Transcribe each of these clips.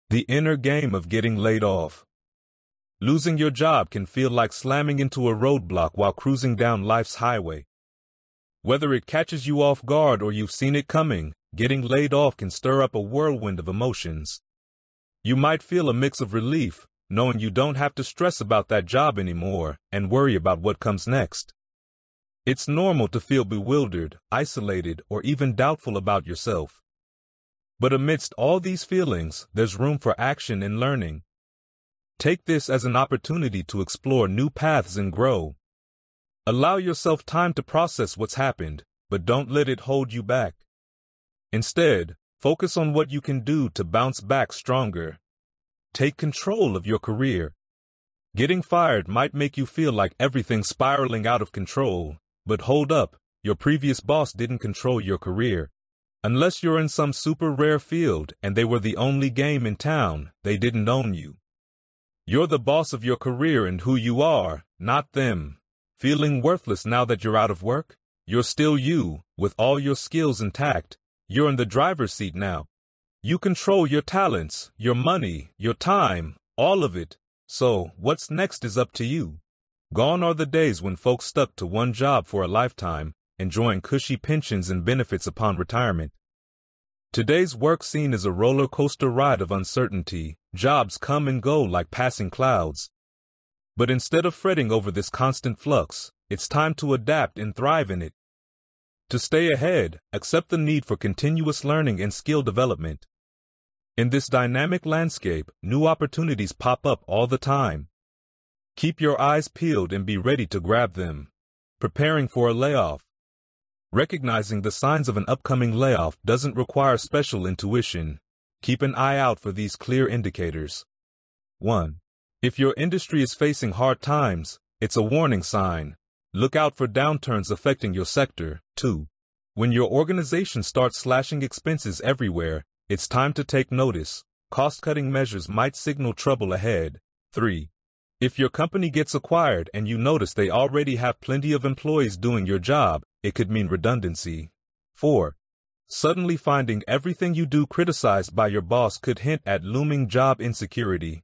The inner game of getting laid off. Losing your job can feel like slamming into a roadblock while cruising down life's highway. Whether it catches you off guard or you've seen it coming, getting laid off can stir up a whirlwind of emotions. You might feel a mix of relief, knowing you don't have to stress about that job anymore, and worry about what comes next. It's normal to feel bewildered, isolated, or even doubtful about yourself. But amidst all these feelings, there's room for action and learning. Take this as an opportunity to explore new paths and grow. Allow yourself time to process what's happened, but don't let it hold you back. Instead, focus on what you can do to bounce back stronger. Take control of your career. Getting fired might make you feel like everything's spiraling out of control, but hold up, your previous boss didn't control your career. Unless you're in some super rare field and they were the only game in town, they didn't own you. You're the boss of your career and who you are, not them. Feeling worthless now that you're out of work? You're still you, with all your skills intact. You're in the driver's seat now. You control your talents, your money, your time, all of it. So, what's next is up to you. Gone are the days when folks stuck to one job for a lifetime, enjoying cushy pensions and benefits upon retirement. Today's work scene is a roller coaster ride of uncertainty. Jobs come and go like passing clouds. But instead of fretting over this constant flux, it's time to adapt and thrive in it. To stay ahead, accept the need for continuous learning and skill development. In this dynamic landscape, new opportunities pop up all the time. Keep your eyes peeled and be ready to grab them. Preparing for a layoff. Recognizing the signs of an upcoming layoff doesn't require special intuition. Keep an eye out for these clear indicators. 1. If your industry is facing hard times, it's a warning sign. Look out for downturns affecting your sector. 2. When your organization starts slashing expenses everywhere, it's time to take notice. Cost-cutting measures might signal trouble ahead. 3. If your company gets acquired and you notice they already have plenty of employees doing your job, it could mean redundancy. 4. Suddenly finding everything you do criticized by your boss could hint at looming job insecurity.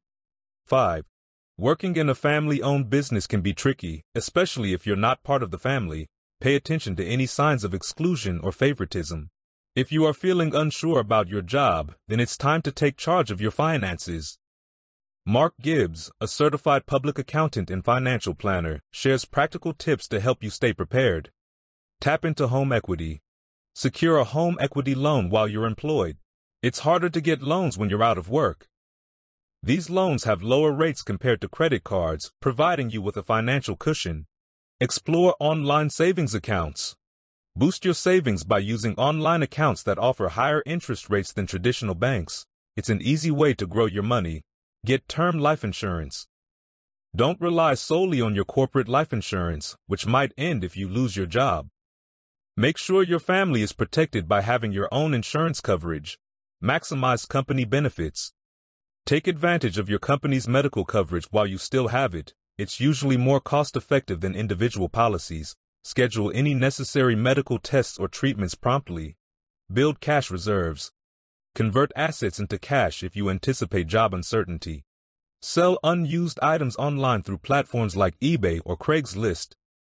5. Working in a family-owned business can be tricky, especially if you're not part of the family. Pay attention to any signs of exclusion or favoritism. If you are feeling unsure about your job, then it's time to take charge of your finances. Mark Gibbs, a certified public accountant and financial planner, shares practical tips to help you stay prepared. Tap into home equity. Secure a home equity loan while you're employed. It's harder to get loans when you're out of work. These loans have lower rates compared to credit cards, providing you with a financial cushion. Explore online savings accounts. Boost your savings by using online accounts that offer higher interest rates than traditional banks. It's an easy way to grow your money. Get term life insurance. Don't rely solely on your corporate life insurance, which might end if you lose your job. Make sure your family is protected by having your own insurance coverage. Maximize company benefits. Take advantage of your company's medical coverage while you still have it. It's usually more cost-effective than individual policies. Schedule any necessary medical tests or treatments promptly. Build cash reserves. Convert assets into cash if you anticipate job uncertainty. Sell unused items online through platforms like eBay or Craigslist.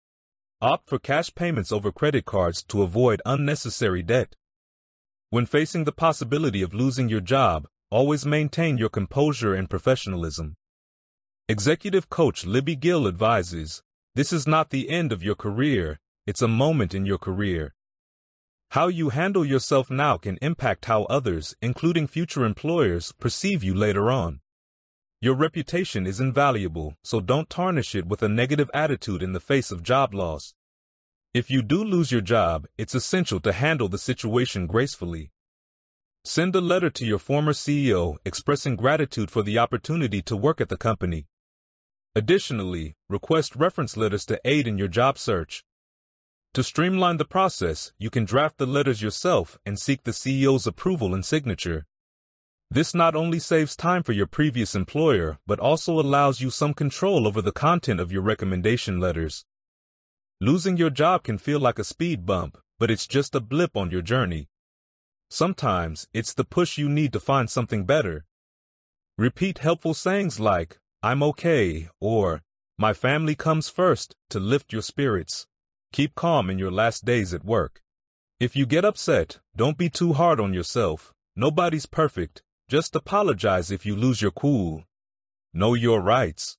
Opt for cash payments over credit cards to avoid unnecessary debt. When facing the possibility of losing your job, always maintain your composure and professionalism. Executive coach Libby Gill advises, this is not the end of your career, it's a moment in your career. How you handle yourself now can impact how others, including future employers, perceive you later on. Your reputation is invaluable, so don't tarnish it with a negative attitude in the face of job loss. If you do lose your job, it's essential to handle the situation gracefully. Send a letter to your former CEO expressing gratitude for the opportunity to work at the company. Additionally, request reference letters to aid in your job search. To streamline the process, you can draft the letters yourself and seek the CEO's approval and signature. This not only saves time for your previous employer, but also allows you some control over the content of your recommendation letters. Losing your job can feel like a speed bump, but it's just a blip on your journey. Sometimes, it's the push you need to find something better. Repeat helpful sayings like, "I'm okay," or "My family comes first," to lift your spirits. Keep calm in your last days at work. If you get upset, don't be too hard on yourself. Nobody's perfect. Just apologize if you lose your cool. Know your rights.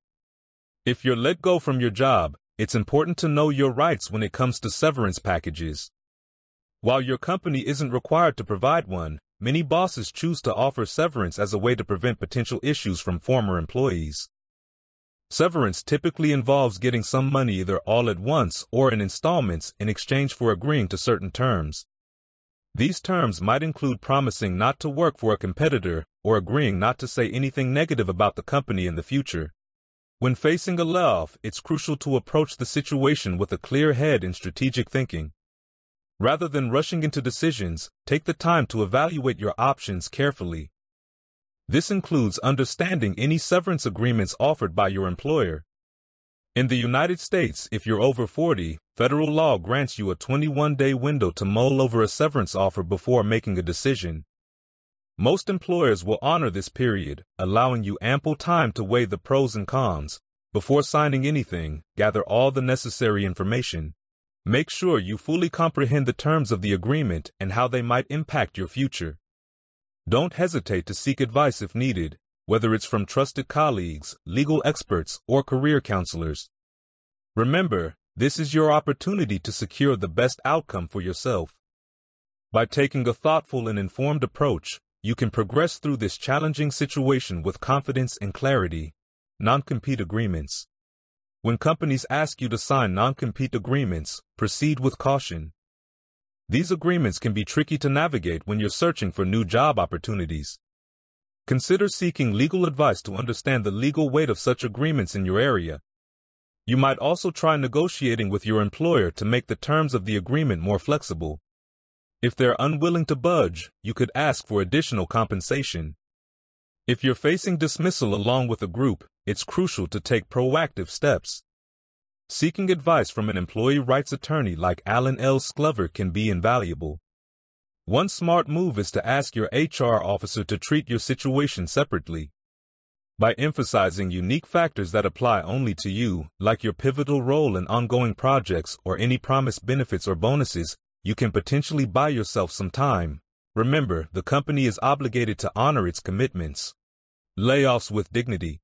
If you're let go from your job, it's important to know your rights when it comes to severance packages. While your company isn't required to provide one, many bosses choose to offer severance as a way to prevent potential issues from former employees. Severance typically involves getting some money either all at once or in installments in exchange for agreeing to certain terms. These terms might include promising not to work for a competitor or agreeing not to say anything negative about the company in the future. When facing a layoff, it's crucial to approach the situation with a clear head and strategic thinking. Rather than rushing into decisions, take the time to evaluate your options carefully. This includes understanding any severance agreements offered by your employer. In the United States, if you're over 40, federal law grants you a 21-day window to mull over a severance offer before making a decision. Most employers will honor this period, allowing you ample time to weigh the pros and cons. Before signing anything, gather all the necessary information. Make sure you fully comprehend the terms of the agreement and how they might impact your future. Don't hesitate to seek advice if needed, whether it's from trusted colleagues, legal experts, or career counselors. Remember, this is your opportunity to secure the best outcome for yourself. By taking a thoughtful and informed approach, you can progress through this challenging situation with confidence and clarity. Non-compete agreements. When companies ask you to sign non-compete agreements, proceed with caution. These agreements can be tricky to navigate when you're searching for new job opportunities. Consider seeking legal advice to understand the legal weight of such agreements in your area. You might also try negotiating with your employer to make the terms of the agreement more flexible. If they're unwilling to budge, you could ask for additional compensation. If you're facing dismissal along with a group, it's crucial to take proactive steps. Seeking advice from an employee rights attorney like Alan L. Sclover can be invaluable. One smart move is to ask your HR officer to treat your situation separately. By emphasizing unique factors that apply only to you, like your pivotal role in ongoing projects or any promised benefits or bonuses, you can potentially buy yourself some time. Remember, the company is obligated to honor its commitments. Layoffs with dignity.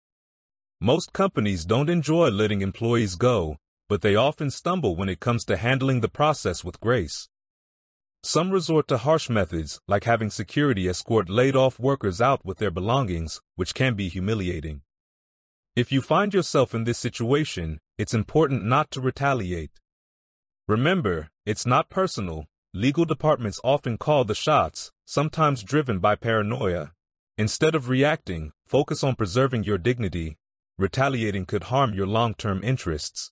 Most companies don't enjoy letting employees go, but they often stumble when it comes to handling the process with grace. Some resort to harsh methods, like having security escort laid-off workers out with their belongings, which can be humiliating. If you find yourself in this situation, it's important not to retaliate. Remember, it's not personal. Legal departments often call the shots, sometimes driven by paranoia. Instead of reacting, focus on preserving your dignity. Retaliating could harm your long-term interests.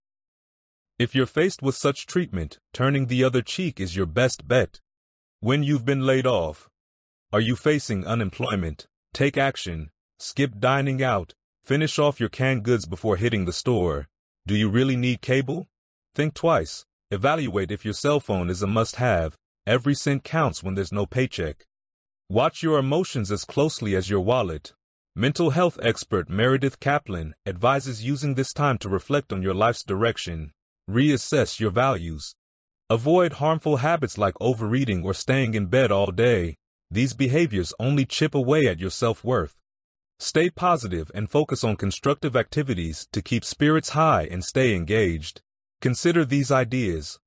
If you're faced with such treatment, turning the other cheek is your best bet. When you've been laid off, are you facing unemployment? Take action. Skip dining out. Finish off your canned goods before hitting the store. Do you really need cable? Think twice. Evaluate if your cell phone is a must-have. Every cent counts when there's no paycheck. Watch your emotions as closely as your wallet. Mental health expert Meredith Kaplan advises using this time to reflect on your life's direction. Reassess your values. Avoid harmful habits like overeating or staying in bed all day. These behaviors only chip away at your self-worth. Stay positive and focus on constructive activities to keep spirits high and stay engaged. Consider these ideas.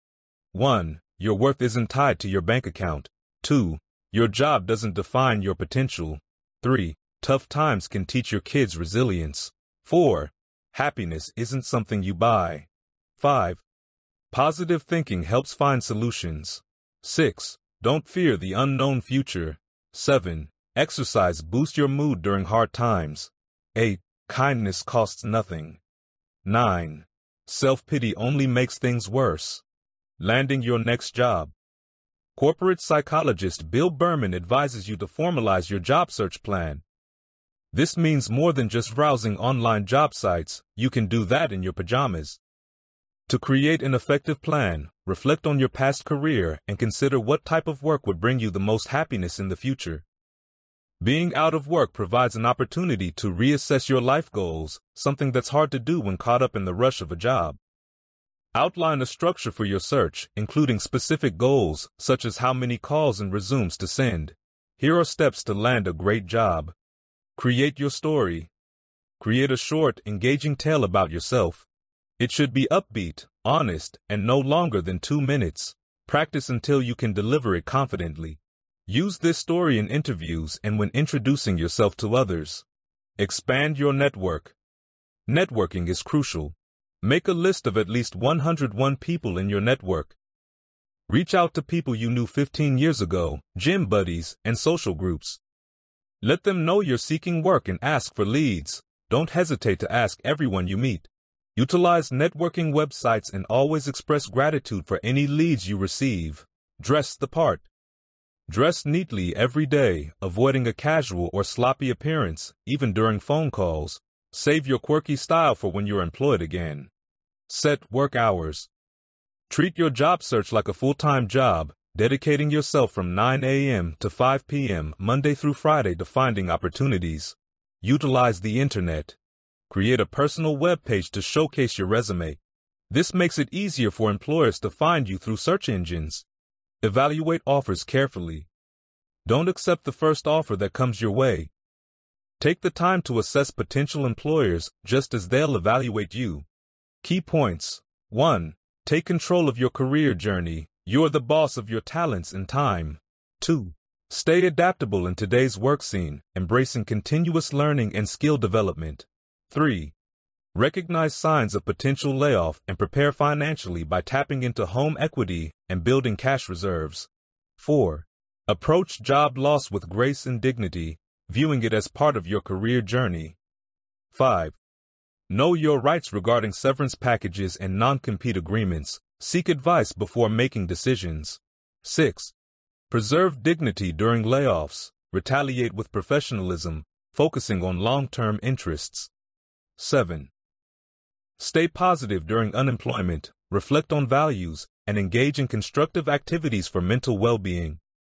1. Your worth isn't tied to your bank account. 2. Your job doesn't define your potential. 3. Tough times can teach your kids resilience. 4. Happiness isn't something you buy. 5. Positive thinking helps find solutions. 6. Don't fear the unknown future. 7. Exercise boosts your mood during hard times. 8. Kindness costs nothing. 9. Self-pity only makes things worse. Landing your next job. Corporate psychologist Bill Berman advises you to formalize your job search plan. This means more than just browsing online job sites. You can do that in your pajamas. To create an effective plan, reflect on your past career and consider what type of work would bring you the most happiness in the future. Being out of work provides an opportunity to reassess your life goals, something that's hard to do when caught up in the rush of a job. Outline a structure for your search, including specific goals, such as how many calls and resumes to send. Here are steps to land a great job. Create your story. Create a short, engaging tale about yourself. It should be upbeat, honest, and no longer than 2 minutes. Practice until you can deliver it confidently. Use this story in interviews and when introducing yourself to others. Expand your network. Networking is crucial. Make a list of at least 101 people in your network. Reach out to people you knew 15 years ago, gym buddies, and social groups. Let them know you're seeking work and ask for leads. Don't hesitate to ask everyone you meet. Utilize networking websites and always express gratitude for any leads you receive. Dress the part. Dress neatly every day, avoiding a casual or sloppy appearance, even during phone calls. Save your quirky style for when you're employed again. Set work hours. Treat your job search like a full-time job, dedicating yourself from 9 a.m. to 5 p.m. Monday through Friday to finding opportunities. Utilize the internet. Create a personal web page to showcase your resume. This makes it easier for employers to find you through search engines. Evaluate offers carefully. Don't accept the first offer that comes your way. Take the time to assess potential employers just as they'll evaluate you. Key points. 1. Take control of your career journey. You're the boss of your talents and time. 2. Stay adaptable in today's work scene, embracing continuous learning and skill development. 3. Recognize signs of potential layoff and prepare financially by tapping into home equity and building cash reserves. 4. Approach job loss with grace and dignity, viewing it as part of your career journey. 5. Know your rights regarding severance packages and non-compete agreements. Seek advice before making decisions. 6. Preserve dignity during layoffs. Retaliate with professionalism, focusing on long-term interests. 7. Stay positive during unemployment, reflect on values, and engage in constructive activities for mental well-being.